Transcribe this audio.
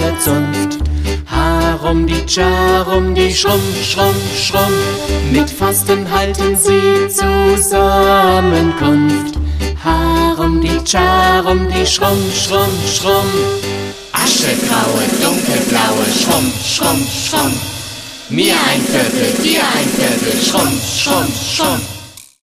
der Zunft. Harum die Schrumm, Schrumm, Schrumm, mit Fasten halten sie Zusammenkunft. Harum die Schrumm, Schrumm, Schrumm, aschegraue, dunkelblaue, Schrumm, Schrumm, Schrumm. Mir ein Viertel, dir ein Viertel, Schrumm, Schrumm, Schrumm.